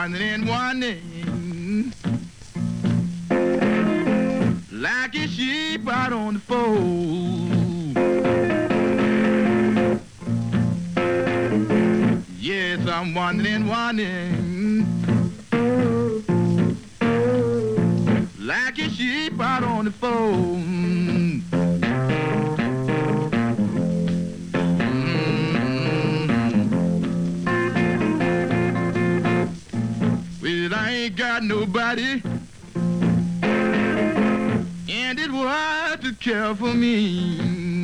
wondering, like a sheep out on the fold. Yes, I'm wondering, like a sheep out on the fold. Well, I ain't got nobody, and it was to care for me.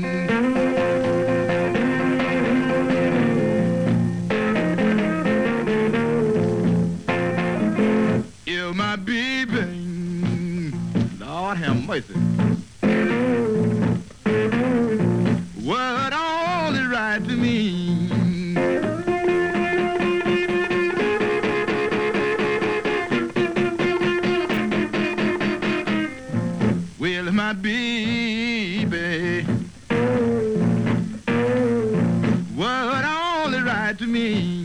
If my baby, Lord have mercy, was only right to me. Well, my baby was only right to me.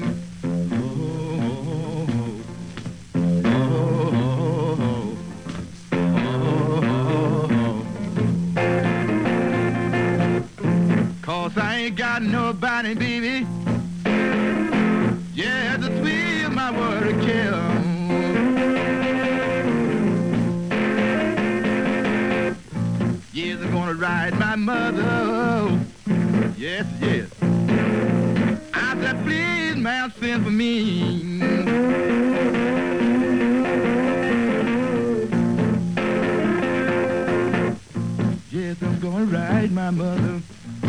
Cause I ain't got nobody, baby. Yeah, the sweet of my word to kill. Yes, I'm gonna ride my mother. Yes, yes. I said, please, man, send for me. Yes, I'm gonna ride my mother.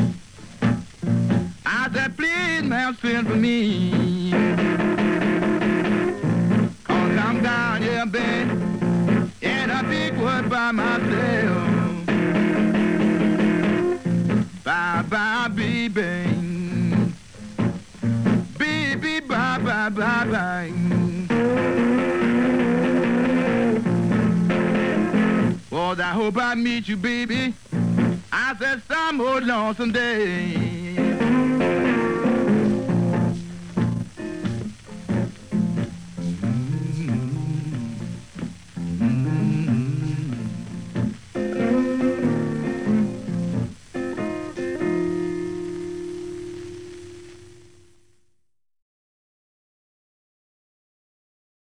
I said, please, man, send for me. Cause I'm down here, babe, in a big wood by myself. Bye, bye, baby. Baby, bye, bye, bye, bye. Well, I hope I meet you, baby. I said, some old lonesome day.